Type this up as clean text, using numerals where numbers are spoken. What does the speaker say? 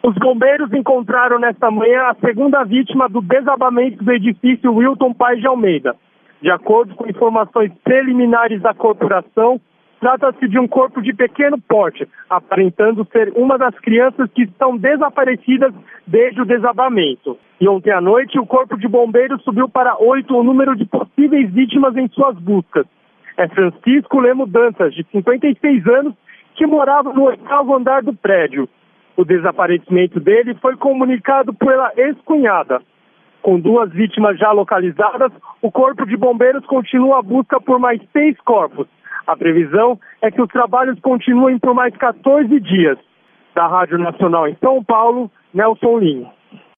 Os bombeiros encontraram nesta manhã a segunda vítima do desabamento do edifício Wilton Paes de Almeida. De acordo com informações preliminares da corporação, trata-se de um corpo de pequeno porte, aparentando ser uma das crianças que estão desaparecidas desde o desabamento. E ontem à noite, o corpo de bombeiros subiu para 8 o número de possíveis vítimas em suas buscas. É Francisco Lemo Dantas, de 56 anos, que morava no 8º andar do prédio. O desaparecimento dele foi comunicado pela ex-cunhada. Com 2 vítimas já localizadas, o Corpo de Bombeiros continua a busca por mais 6 corpos. A previsão é que os trabalhos continuem por mais 14 dias. Da Rádio Nacional em São Paulo, Nelson Lima.